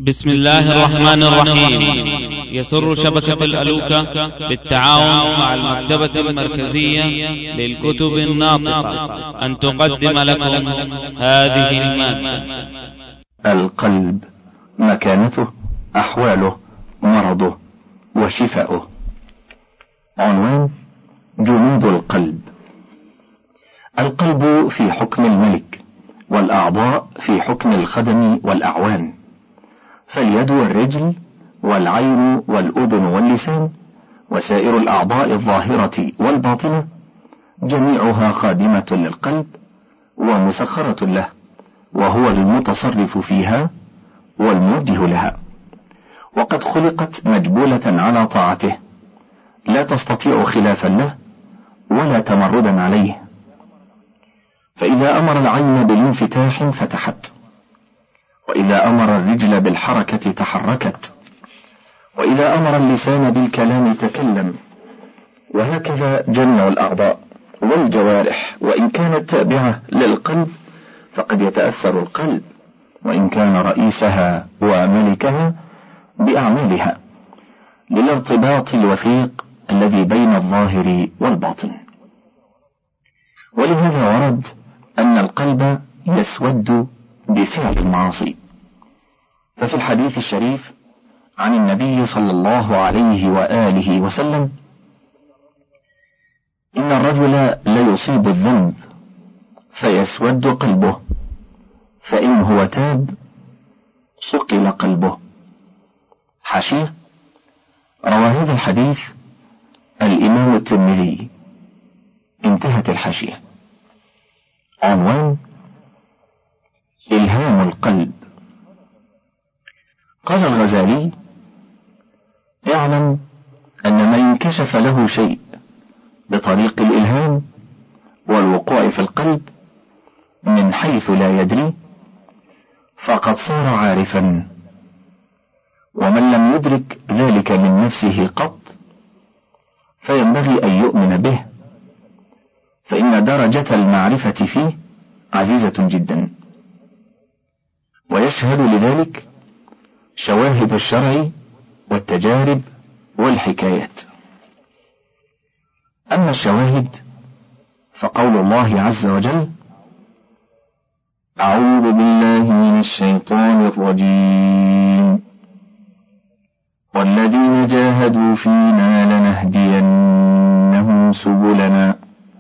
بسم الله الرحمن الرحيم. يسر شبكة الألوكة بالتعاون مع المكتبة المركزية للكتب الناطقة أن تقدم لكم هذه المادة. القلب، مكانته، أحواله، مرضه، وشفاؤه. عنوان: جنود القلب. القلب في حكم الملك، والأعضاء في حكم الخدم والأعوان، فاليد والرجل والعين والأذن واللسان وسائر الأعضاء الظاهرة والباطنة جميعها خادمة للقلب ومسخرة له، وهو المتصرف فيها والموجه لها، وقد خلقت مجبولة على طاعته، لا تستطيع خلافا له ولا تمردا عليه. فإذا أمر العين بالانفتاح فتحت، وإذا أمر الرجل بالحركة تحركت، وإذا أمر اللسان بالكلام تكلم، وهكذا جميع الأعضاء والجوارح، وإن كانت تابعة للقلب فقد يتأثر القلب، وإن كان رئيسها وملكها، بأعمالها، للارتباط الوثيق الذي بين الظاهر والباطن. ولهذا ورد أن القلب يسود بفعل المعاصي، ففي الحديث الشريف عن النبي صلى الله عليه وآله وسلم: إن الرجل ليصيب الذنب فيسود قلبه، فإن هو تاب صقل قلبه. حاشية: روى هذا الحديث الإمام الترمذي. انتهت الحاشية. عنوان: إلهام القلب. قال الغزالي: اعلم أن من انكشف له شيء بطريق الإلهام والوقوع في القلب من حيث لا يدري فقد صار عارفا، ومن لم يدرك ذلك من نفسه قط فينبغي أن يؤمن به، فإن درجة المعرفة فيه عزيزة جدا، ويشهد لذلك شواهد الشرع والتجارب والحكايات. أما الشواهد فقول الله عز وجل: أعوذ بالله من الشيطان الرجيم، والذين جاهدوا فينا لنهدينهم سبلنا.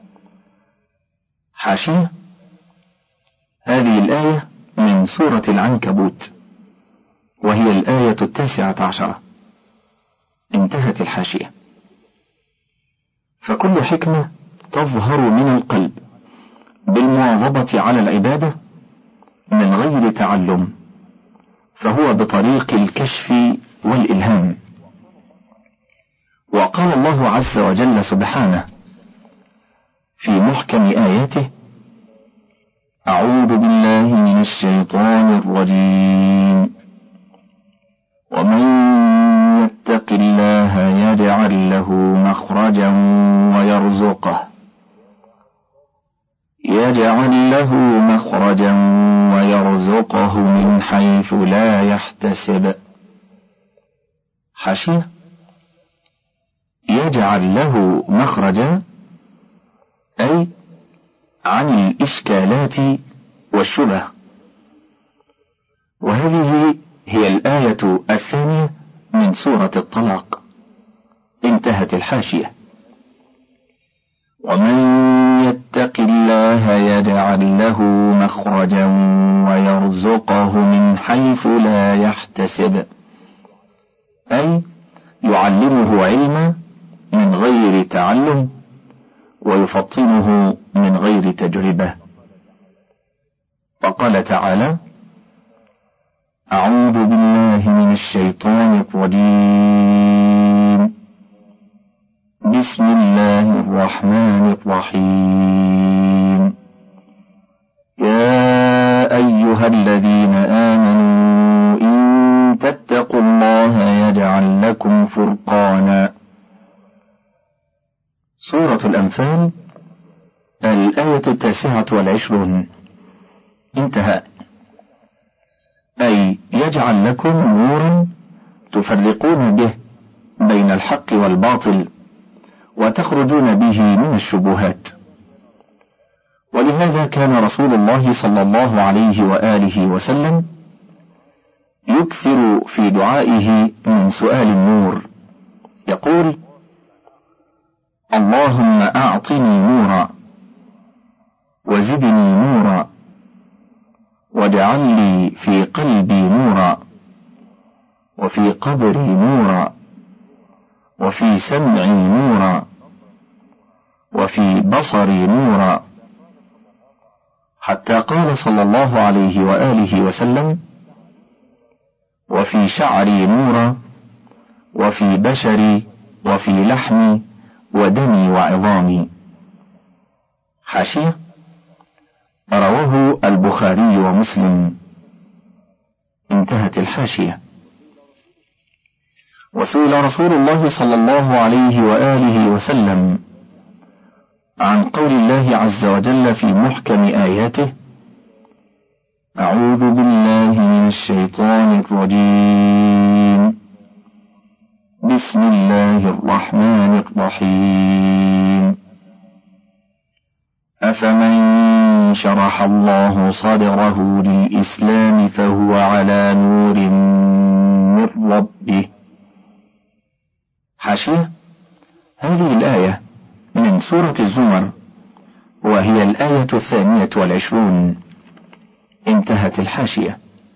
حاشية: هذه الآية من سورة العنكبوت، وهي الآية 19. انتهت الحاشية. فكل حكمة تظهر من القلب بالمواظبة على العبادة من غير تعلم فهو بطريق الكشف والإلهام. وقال الله عز وجل سبحانه في محكم آياته: أعوذ بالله من الشيطان الرجيم، ومن يتق الله يجعل له مخرجا ويرزقه من حيث لا يحتسب. حاشية: يجعل له مخرجا أي عن الإشكالات والشبه. وهذه هي الآية 2 من سورة الطلاق. انتهت الحاشية. ومن يتق الله يجعل له مخرجا ويرزقه من حيث لا يحتسب، أي يعلمه علما من غير تعلم ويفطنه من غير تجربة. وقال تعالى: أعوذ بالله من الشيطان الرجيم، بسم الله الرحمن الرحيم، يا أيها الذين آمنوا إن تتقوا الله يجعل لكم فرقانا. سورة الأنفال، الآية 29. انتهى. أي يجعل لكم نورا تفرقون به بين الحق والباطل وتخرجون به من الشبهات. ولهذا كان رسول الله صلى الله عليه وآله وسلم يكثر في دعائه من سؤال النور، يقول: اللهم أعطني نورا وزدني نورا واجعل لي في قلبي نورا وفي قبري نورا وفي سمعي نورا وفي بصري نورا، حتى قال صلى الله عليه وآله وسلم: وفي شعري نورا وفي بشري وفي لحمي ودمي وعظامي. حاشية: رواه البخاري ومسلم. انتهت الحاشية. وسئل رسول الله صلى الله عليه وآله وسلم عن قول الله عز وجل في محكم آياته: أعوذ بالله من الشيطان الرجيم، بسم الله الرحمن الرحيم، أفمن شرح الله صدره للإسلام فهو على نور من ربه. حاشية: هذه الآية من سورة الزمر، وهي الآية 22. انتهت الحاشية.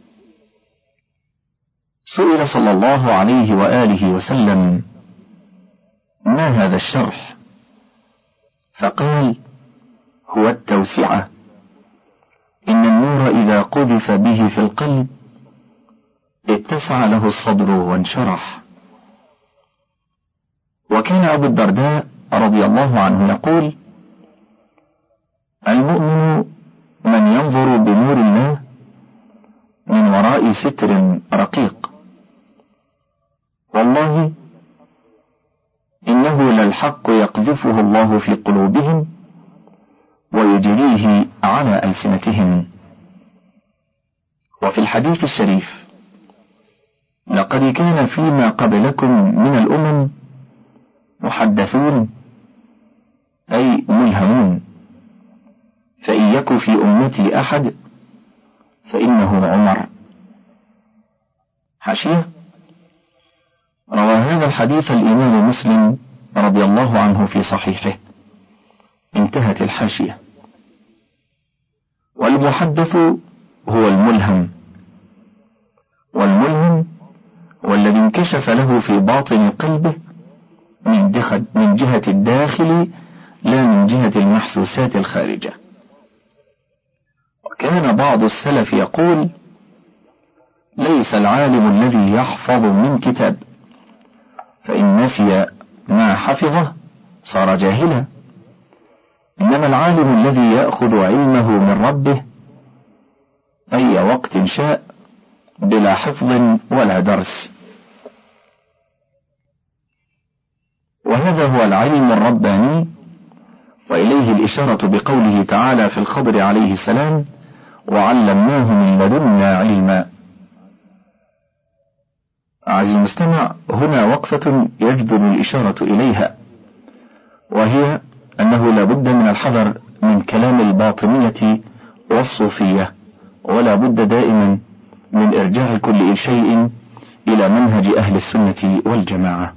سئل صلى الله عليه وآله وسلم: ما هذا الشرح؟ فقال: هو التوسعة، إن النور إذا قذف به في القلب اتسع له الصدر وانشرح. وكان أبو الدرداء رضي الله عنه يقول: المؤمن من ينظر بنور الله من وراء ستر رقيق، والله إنه للحق يقذفه الله في قلوبهم ويجريه على ألسنتهم. وفي الحديث الشريف: لقد كان فيما قبلكم من الأمم محدثون، أي ملهمون، فإن يك في أمتي أحد فإنه عمر. حاشية: روى هذا الحديث الإمام مسلم رضي الله عنه في صحيحه. انتهت الحاشية. والمحدث هو الملهم، والملهم هو الذي انكشف له في باطن قلبه من جهة الداخل لا من جهة المحسوسات الخارجة. وكان بعض السلف يقول: ليس العالم الذي يحفظ من كتاب، فإن نسي ما حفظه صار جاهلا، إنما العالم الذي يأخذ علمه من ربه أي وقت شاء بلا حفظ ولا درس. وهذا هو العلم الرباني، وإليه الإشارة بقوله تعالى في الخضر عليه السلام: وعلمناه من لدنا علما. عزيزي المستمع، هنا وقفة يجدر الإشارة إليها، وهي أنه لا بد من الحذر من كلام الباطنية والصوفية، ولا بد دائما من إرجاع كل شيء إلى منهج أهل السنة والجماعة.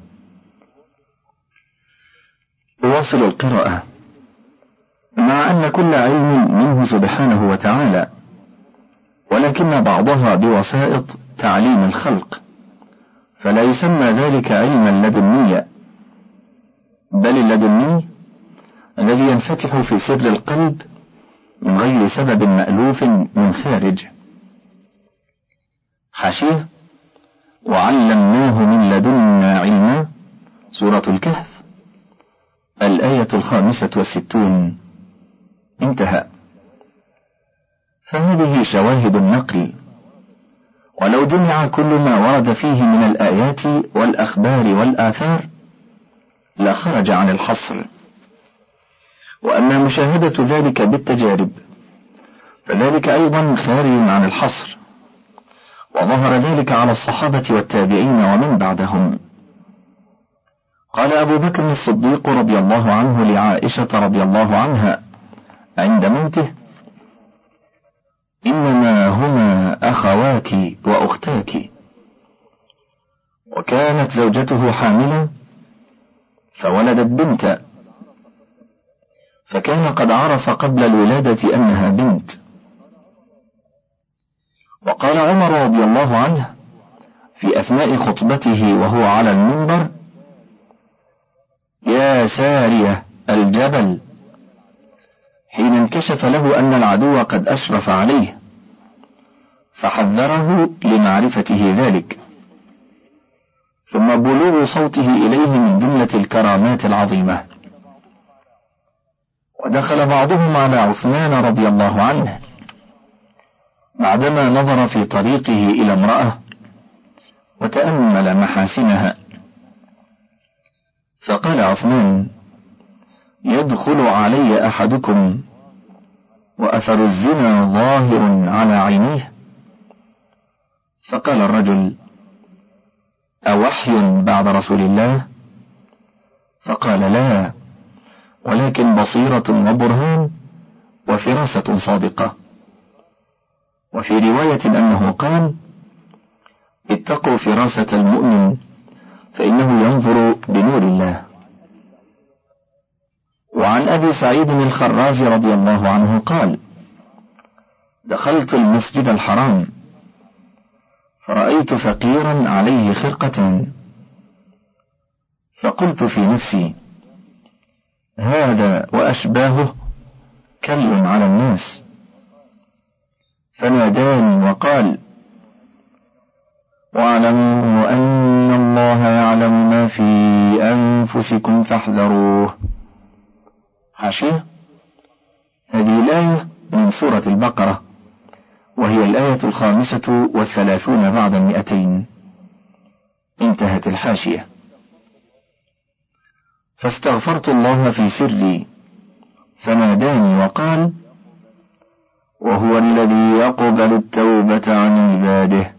أواصل القراءة. مع أن كل علم منه سبحانه وتعالى، ولكن بعضها بوسائط تعليم الخلق، فلا يسمى ذلك علما لدنيا، بل اللدني الذي ينفتح في سر القلب من غير سبب مألوف من خارج. حاشية: وعلمناه من لدنا علما، سورة الكهف، الآية 65. انتهى. فهذه شواهد النقل، ولو جمع كل ما ورد فيه من الآيات والأخبار والآثار لخرج عن الحصر. وأما مشاهدة ذلك بالتجارب فذلك أيضا خارج عن الحصر، وظهر ذلك على الصحابة والتابعين ومن بعدهم. قال أبو بكر الصديق رضي الله عنه لعائشة رضي الله عنها عند موته: إنما هما أخواك وأختاك. وكانت زوجته حاملة فولدت بنت، فكان قد عرف قبل الولادة أنها بنت. وقال عمر رضي الله عنه في أثناء خطبته وهو على المنبر: يا سارية الجبل، حين انكشف له أن العدو قد أشرف عليه، فحذره لمعرفته ذلك. ثم بلوغ صوته إليه من جملة الكرامات العظيمة. ودخل بعضهم على عثمان رضي الله عنه بعدما نظر في طريقه إلى امرأة وتأمل محاسنها، فقال عثمان: يدخل علي أحدكم وأثر الزنا ظاهر على عينيه؟ فقال الرجل: أوحي بعد رسول الله؟ فقال: لا، ولكن بصيرة وبرهان وفراسة صادقة. وفي رواية أنه قال: اتقوا فراسة المؤمن فإنه ينظر بنور الله. وعن أبي سعيد الخراز رضي الله عنه قال: دخلت المسجد الحرام فرأيت فقيرا عليه خرقة، فقلت في نفسي: هذا وأشباهه كل على الناس. فناداني وقال: واعلموا أن الله يعلم ما في أنفسكم فاحذروه. حاشية: هذه الآية من سورة البقرة، وهي الآية 35 بعد 200. انتهت الحاشية. فاستغفرت الله في سري، فناداني وقال: وهو الذي يقبل التوبة عن عباده.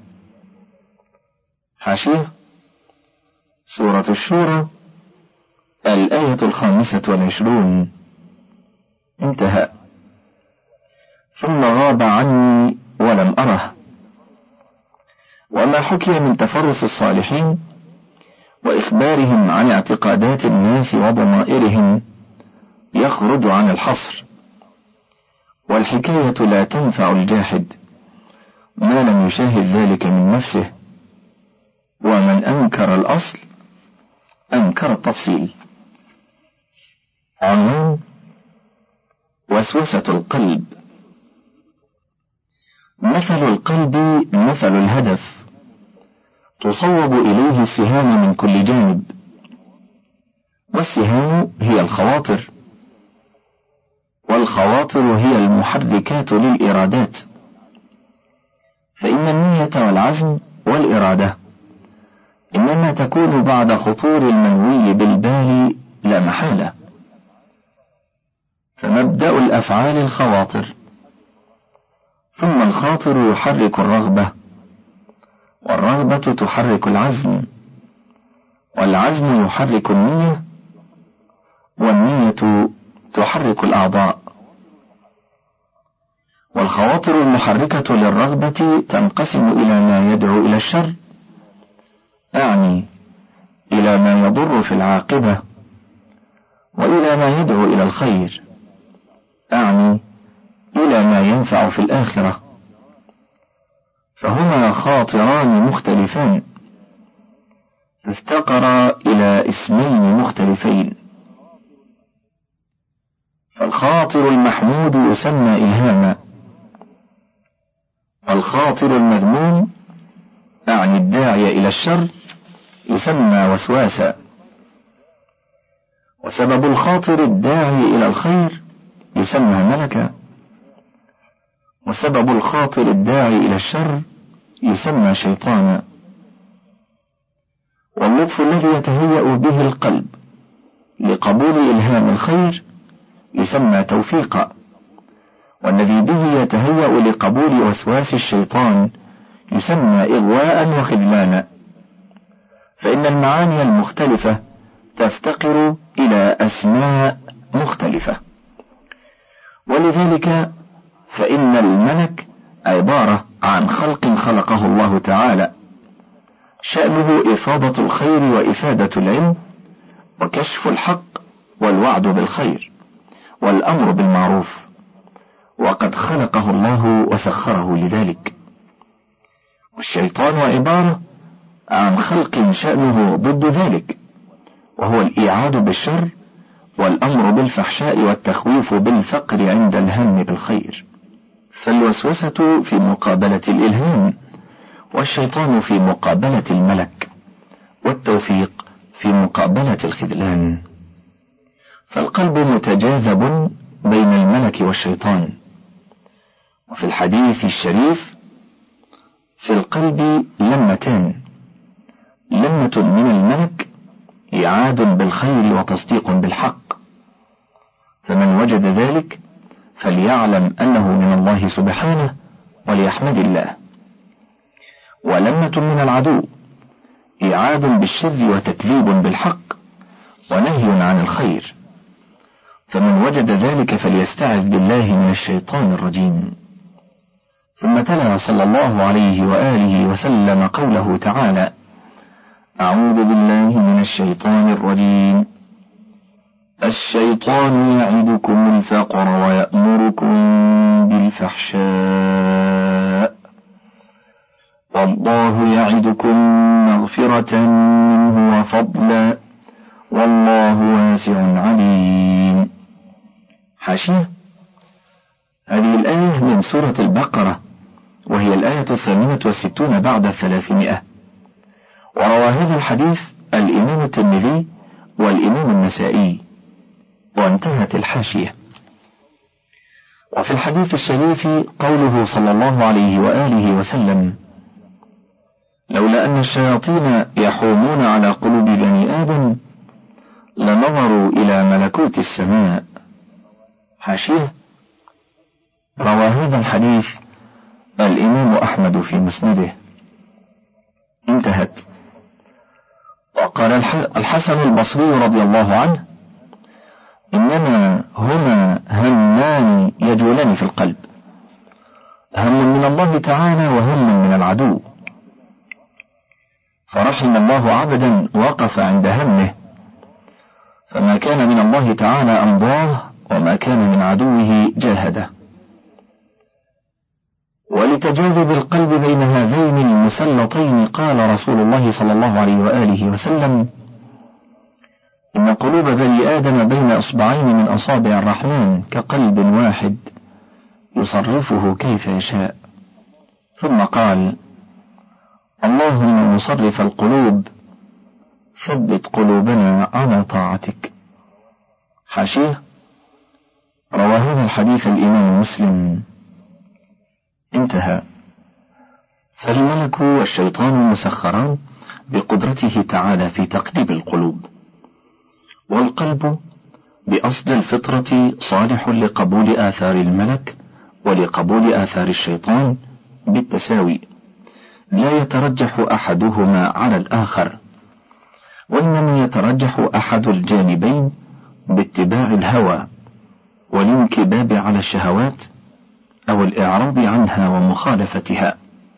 حاشية: سورة الشورى، الآية 25. انتهى. ثم غاب عني ولم أره. وما حكي من تفرس الصالحين وإخبارهم عن اعتقادات الناس وضمائرهم يخرج عن الحصر، والحكاية لا تنفع الجاحد ما لم يشاهد ذلك من نفسه، ومن أنكر الأصل أنكر التفصيل. عنوان: وسوسة القلب. مثل القلب مثل الهدف، تصوب إليه السهام من كل جانب، والسهام هي الخواطر، والخواطر هي المحركات للإرادات، فإن النية والعزم والإرادة إنما تكون بعد خطور المنوي بالبال لا محالة. فمبدأ الأفعال الخواطر، ثم الخاطر يحرك الرغبة، والرغبة تحرك العزم، والعزم يحرك النية، والنية تحرك الأعضاء. والخواطر المحركة للرغبة تنقسم إلى ما يدعو إلى الشر، أعني إلى ما يضر في العاقبة، وإلى ما يدعو إلى الخير، أعني إلى ما ينفع في الآخرة. فهما خاطران مختلفان، افتقرا إلى اسمين مختلفين. فالخاطر المحمود يسمى إلهاما، والخاطر المذموم أعني الداعي إلى الشر يسمى وسواسا. وسبب الخاطر الداعي إلى الخير يسمى ملكا، وسبب الخاطر الداعي إلى الشر يسمى شيطانا. واللطف الذي يتهيأ به القلب لقبول إلهام الخير يسمى توفيقا، والذي به يتهيأ لقبول وسواس الشيطان يسمى إغواء وخذلانا، فإن المعاني المختلفة تفتقر إلى أسماء مختلفة. ولذلك فإن الملك عبارة عن خلق خلقه الله تعالى، شأنه إفاضة الخير وإفادة العلم وكشف الحق والوعد بالخير والأمر بالمعروف، وقد خلقه الله وسخره لذلك. والشيطان عبارة عن خلق شأنه ضد ذلك، وهو الإيعاد بالشر والأمر بالفحشاء والتخويف بالفقر عند الهم بالخير. فالوسوسة في مقابلة الإلهام، والشيطان في مقابلة الملك، والتوفيق في مقابلة الخذلان. فالقلب متجاذب بين الملك والشيطان. وفي الحديث الشريف: في القلب لمتان، لمة من الملك إعاد بالخير وتصديق بالحق، فمن وجد ذلك فليعلم أنه من الله سبحانه وليحمد الله. ولمة من العدو إعاد بالشر وتكذيب بالحق ونهي عن الخير، فمن وجد ذلك فليستعذ بالله من الشيطان الرجيم. ثم تلا صلى الله عليه وآله وسلم قوله تعالى: أعوذ بالله من الشيطان الرجيم: الشيطان يعدكم الفقر ويأمركم بالفحشاء والله يعدكم مغفرة منه وفضلا والله واسع عليم. حاشية: هذه الآية من سورة البقرة، وهي الآية 68 بعد 300. وروى هذا الحديث الإمام الترمذي والإمام النسائي. وانتهت الحاشية. وفي الحديث الشريف قوله صلى الله عليه وآله وسلم: لولا أن الشياطين يحومون على قلوب بني آدم لنظروا إلى ملكوت السماء. حاشية: روى هذا الحديث الإمام أحمد في مسنده. انتهت. وقال الحسن البصري رضي الله عنه: إنما هما همان يجولان في القلب، هم من الله تعالى وهم من العدو، فرحم الله عبدا وقف عند همه، فما كان من الله تعالى أمضاه وما كان من عدوه جاهده. ولتجاذب القلب بين هذين المسلطين قال رسول الله صلى الله عليه وآله وسلم: إن قلوب بني آدم بين أصبعين من أصابع الرحمن كقلب واحد يصرفه كيف يشاء. ثم قال: اللهم مصرف القلوب ثبت قلوبنا على طاعتك. حاشية: روى هذا الحديث الإمام مسلم. انتهى. فالملك والشيطان مسخران بقدرته تعالى في تقليب القلوب، والقلب بأصل الفطرة صالح لقبول آثار الملك ولقبول آثار الشيطان بالتساوي، لا يترجح أحدهما على الآخر، وإنما يترجح أحد الجانبين باتباع الهوى والانكباب على الشهوات أو الإعراض عنها ومخالفتها.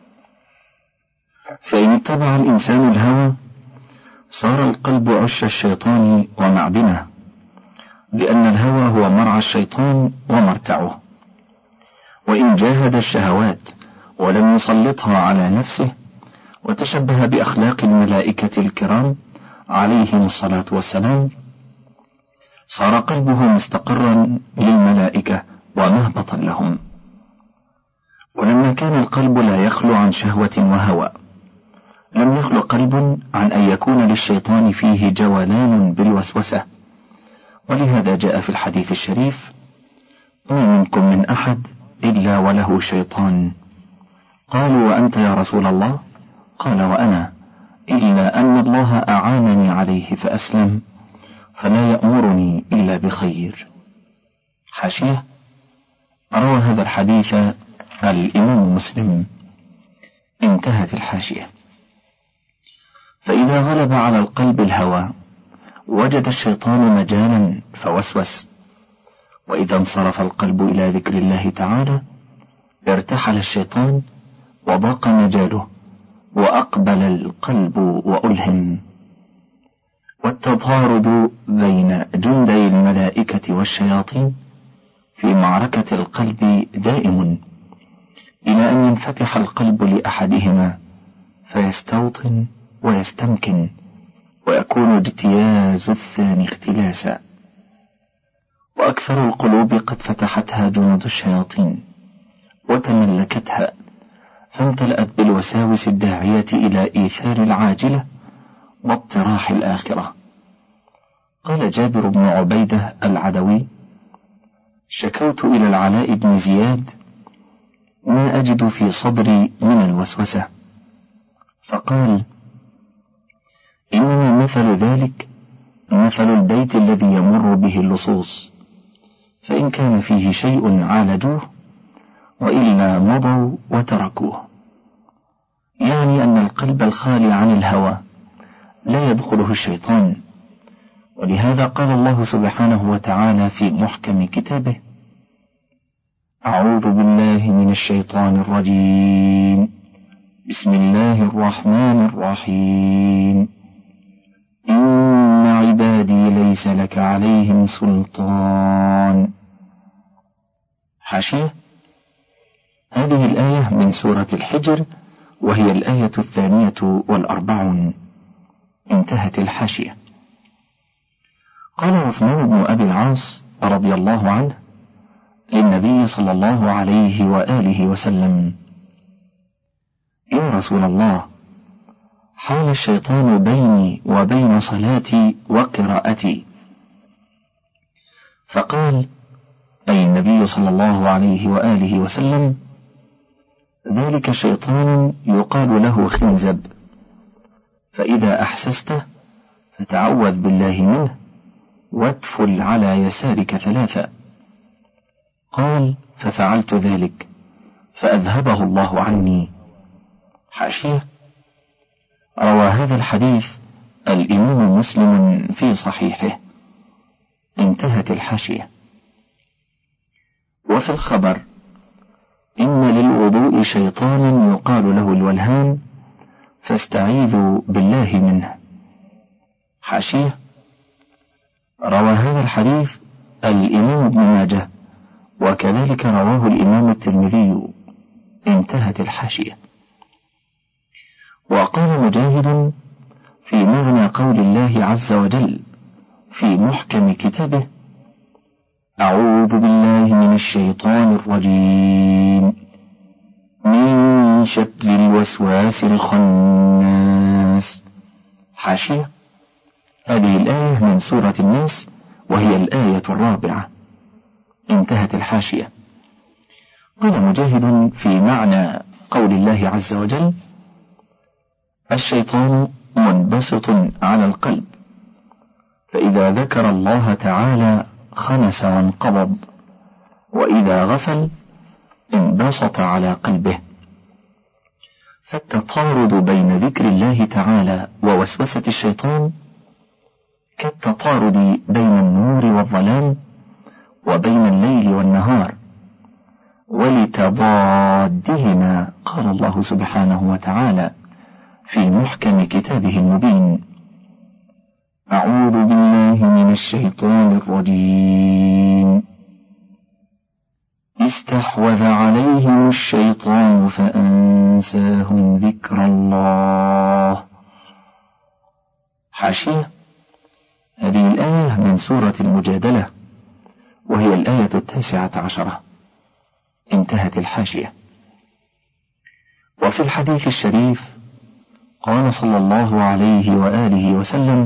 فإن اتبع الإنسان الهوى صار القلب عش الشيطان ومعدنه، لأن الهوى هو مرعى الشيطان ومرتعه. وإن جاهد الشهوات ولم يسلطها على نفسه وتشبه بأخلاق الملائكة الكرام عليهم الصلاة والسلام، صار قلبه مستقرا للملائكة ومهبطا لهم. ولما كان القلب لا يخلو عن شهوة وهوى، لم يخلو قلب عن أن يكون للشيطان فيه جولان بالوسوسة. ولهذا جاء في الحديث الشريف: ما منكم من أحد إلا وله شيطان. قالوا: وأنت يا رسول الله؟ قال: وأنا، إلا أن الله أعانني عليه فأسلم، فلا يأمرني إلا بخير. حاشية: روى هذا الحديث الإمام مسلم. انتهت الحاشية. فإذا غلب على القلب الهوى وجد الشيطان مجالا فوسوس، وإذا انصرف القلب إلى ذكر الله تعالى ارتحل الشيطان وضاق مجاله وأقبل القلب وألهم. والتضارب بين جندي الملائكة والشياطين في معركة القلب دائم إلى أن ينفتح القلب لأحدهما فيستوطن ويستمكن، ويكون اجتياز الثاني اختلاسا. وأكثر القلوب قد فتحتها جنود الشياطين وتملكتها، فامتلأت بالوساوس الداعية إلى إيثار العاجلة واطراح الآخرة. قال جابر بن عبيدة العدوي: شكوت إلى العلاء بن زياد ما أجد في صدري من الوسوسة، فقال: إنما مثل ذلك مثل البيت الذي يمر به اللصوص، فإن كان فيه شيء عالجوه وإلا مضوا وتركوه. يعني أن القلب الخالي عن الهوى لا يدخله الشيطان، ولهذا قال الله سبحانه وتعالى في محكم كتابه: أعوذ بالله من الشيطان الرجيم، بسم الله الرحمن الرحيم، إن عبادي ليس لك عليهم سلطان. حاشية: هذه الآية من سورة الحجر، وهي الآية 42. انتهت الحاشية. قال عثمان بن أبي العاص رضي الله عنه للنبي صلى الله عليه وآله وسلم: يا رسول الله، حال الشيطان بيني وبين صلاتي وقراءتي. فقال أي النبي صلى الله عليه وآله وسلم: ذلك شيطان يقال له خنزب، فإذا أحسسته فتعوذ بالله منه وادفل على يسارك 3. قال: ففعلت ذلك فأذهبه الله عني. حاشية: روى هذا الحديث الإمام مسلم في صحيحه. انتهت الحاشية. وفي الخبر: إن للوضوء شيطان يقال له الولهان، فاستعيذوا بالله منه. حاشية: روى هذا الحديث الإمام ابن ماجه، وكذلك رواه الإمام الترمذي. انتهت الحاشية. وقال مجاهد في معنى قول الله عز وجل في محكم كتابه: أعوذ بالله من الشيطان الرجيم، من شر الوسواس الخناس. حاشية: هذه الآية من سورة الناس، وهي الآية 4. انتهت الحاشية. قال مجاهد في معنى قول الله عز وجل: الشيطان منبسط على القلب، فإذا ذكر الله تعالى خنس وانقبض، وإذا غفل انبسط على قلبه. فالتطارد بين ذكر الله تعالى ووسوسة الشيطان كالتطارد بين النور والظلام وبين الليل والنهار، ولتضادهما قال الله سبحانه وتعالى في محكم كتابه المبين: أعوذ بالله من الشيطان الرجيم، استحوذ عليهم الشيطان فأنساهم ذكر الله. حاشية: هذه الآية من سورة المجادلة، وهي الآية 19. انتهت الحاشية. وفي الحديث الشريف قال صلى الله عليه وآله وسلم: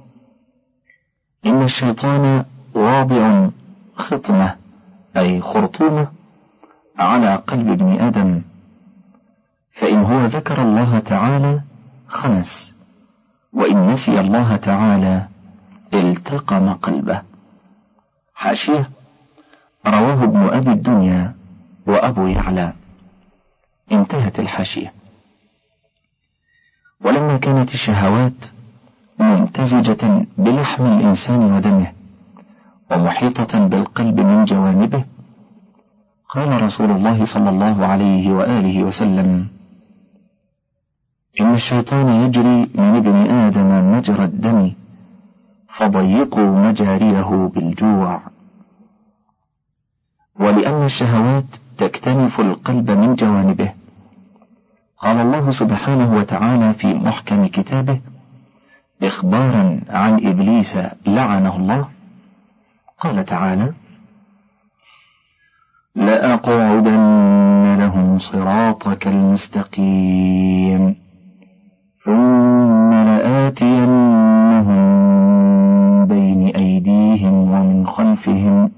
إن الشيطان واضع خطمة أي خرطومة على قلب ابن آدم، فإن هو ذكر الله تعالى خنس، وإن نسي الله تعالى التقم قلبه. حاشية: رواه ابن أبي الدنيا وأبو يعلى. انتهت الحاشية. ولما كانت الشهوات ممتزجة بلحم الإنسان ودمه ومحيطة بالقلب من جوانبه، قال رسول الله صلى الله عليه وآله وسلم: إن الشيطان يجري من ابن آدم مجرى الدم فضيقوا مجاريه بالجوع. ولأن الشهوات تكتنف القلب من جوانبه، قال الله سبحانه وتعالى في محكم كتابه إخبارا عن إبليس لعنه الله، قال تعالى: لأقعدن لهم صراطك المستقيم ثم لآتينهم بين أيديهم ومن خلفهم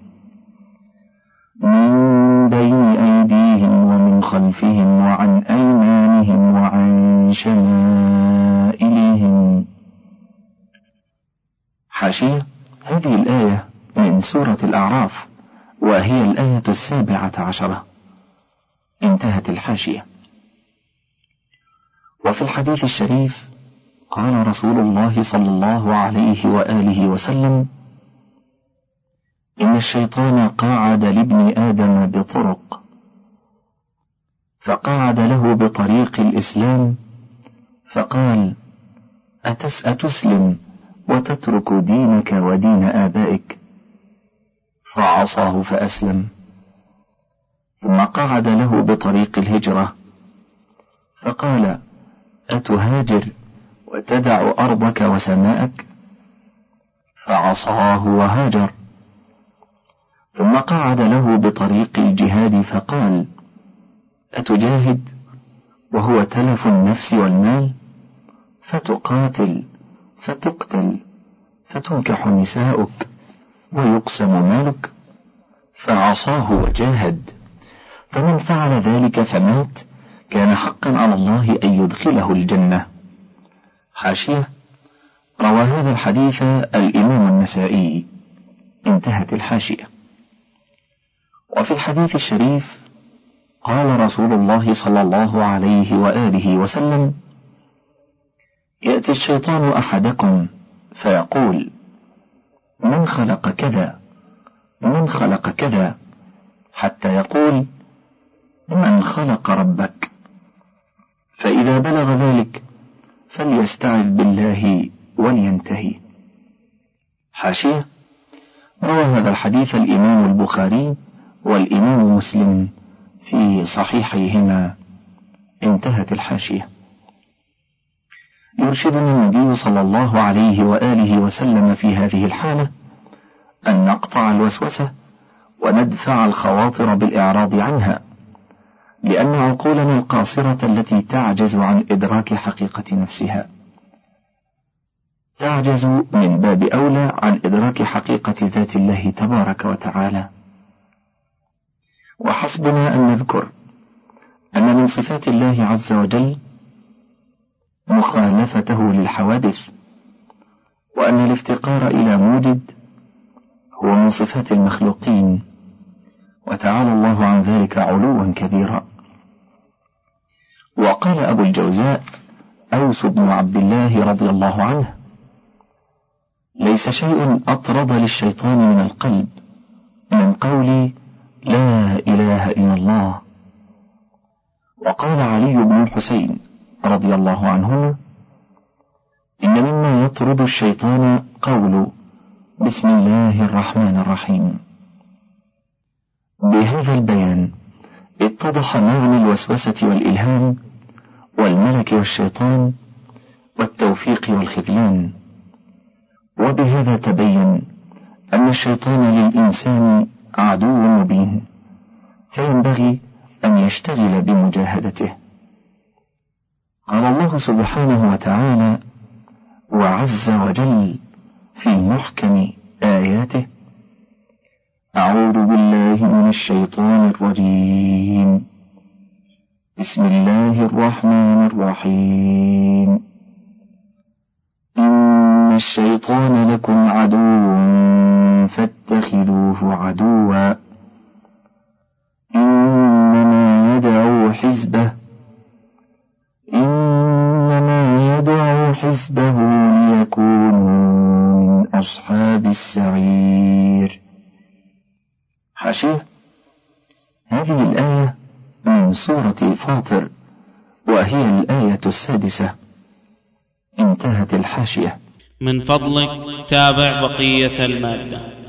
وعن أيمانهم وعن شمائلهم. حاشية: هذه الآية من سورة الأعراف، وهي الآية 17. انتهت الحاشية. وفي الحديث الشريف قال رسول الله صلى الله عليه وآله وسلم: إن الشيطان قاعد لابن آدم بطرق، فقاعد له بطريق الإسلام فقال: أتسلم وتترك دينك ودين آبائك؟ فعصاه فأسلم. ثم قعد له بطريق الهجرة فقال: أتهاجر وتدع أرضك وسماءك؟ فعصاه وهاجر. ثم قعد له بطريق الجهاد فقال: أتجاهد وهو تلف النفس والمال؟ فتقاتل فتقتل فتنكح نساؤك ويقسم مالك؟ فعصاه وجاهد. فمن فعل ذلك فمات كان حقا على الله أن يدخله الجنة. حاشية: روى هذا الحديث الإمام النسائي. انتهت الحاشية. وفي الحديث الشريف قال رسول الله صلى الله عليه وآله وسلم: يأتي الشيطان أحدكم فيقول: من خلق كذا من خلق كذا، حتى يقول: من خلق ربك؟ فإذا بلغ ذلك فليستعذ بالله ولينتهي. حاشية: روى هذا الحديث الإمام البخاري والإمام مسلم في صحيحيهما. انتهت الحاشية. يرشدنا النبي صلى الله عليه وآله وسلم في هذه الحالة أن نقطع الوسوسة وندفع الخواطر بالإعراض عنها، لأن عقولنا القاصرة التي تعجز عن إدراك حقيقة نفسها تعجز من باب أولى عن إدراك حقيقة ذات الله تبارك وتعالى. وحسبنا أن نذكر أن من صفات الله عز وجل مخالفته للحوادث، وأن الافتقار إلى موجد هو من صفات المخلوقين، وتعالى الله عن ذلك علوا كبيرا. وقال أبو الجوزاء أوس بن عبد الله رضي الله عنه: ليس شيء أطرد للشيطان من القلب من قول لا إله إلا الله. وقال علي بن الحسين رضي الله عنهما: إن مما يطرد الشيطان قول بسم الله الرحمن الرحيم. بهذا البيان اتضح معنى الوسوسة والإلهام والملك والشيطان والتوفيق والخذلان. وبهذا تبين أن الشيطان للإنسان عدو مبين، فينبغي أن يشتغل بمجاهدته. قال الله سبحانه وتعالى وعز وجل في محكم آياته: أعوذ بالله من الشيطان الرجيم، بسم الله الرحمن الرحيم، إن الشيطان لكم عدو فاتخذوه عدوا، إنما يدعو كسبه ليكونوا من أصحاب السعير. حاشية: هذه الآية من سورة فاطر، وهي الآية 6. انتهت الحاشية. من فضلك تابع بقية المادة.